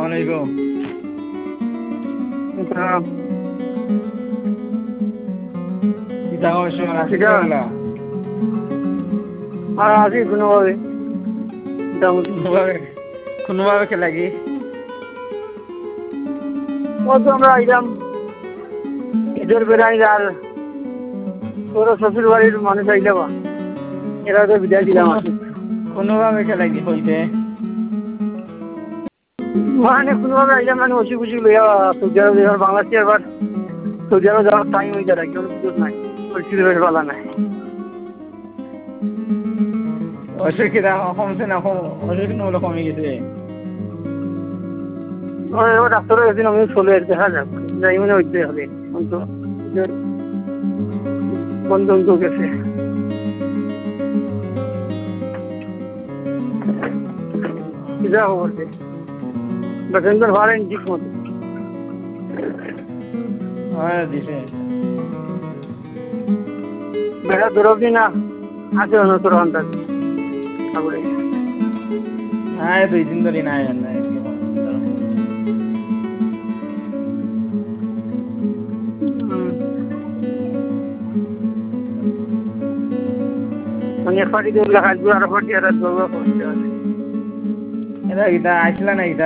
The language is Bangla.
আলাইকুম। কিতা করছো? আছি কেলা? আর আছি কোনোভাবে মোটামুটি। কোনোভাবে খেলা কি? ও তো আমরা আইলাম ঈদের বেড়াই আর তোর শ্বশুর বাড়ির মানুষ আইলাম, এরা তো বিদায় দিলাম আর কি। কোনোভাবে খেলা কি হইতে? মানে কোনোভাবে আইলাম মানে অসুখ বিসুখ লইয়া সৌদি আরব যাওয়ার, বাংলাদেশে আবার সৌদি আরব যাওয়ার টাইম হয়ে যায়, কোনো সুযোগ নাই, পরিস্থিতি বেশ ভালো নাই। অসুখ কিতা কমছে না? অসুখ নহলে কমে গেছে? এবার ডাক্তারও একদিন আমি চলে দেখা যাক, যাই মানে হইতে হবে কিন্তু বন্ধ বন্ধ গেছে। যা খবর বেতন ভাড়া ঠিক মতো হ্যাঁ দিছে। বেড়া দৌড়বি না আছে তোর অন্তাজ হ্যাঁ 2 দিন ধরে নাই মানে এক পার্টি দৌড়লে খাইছিল আর পার্টি আর দৌড়া করতে হবে। এটা আসলা না?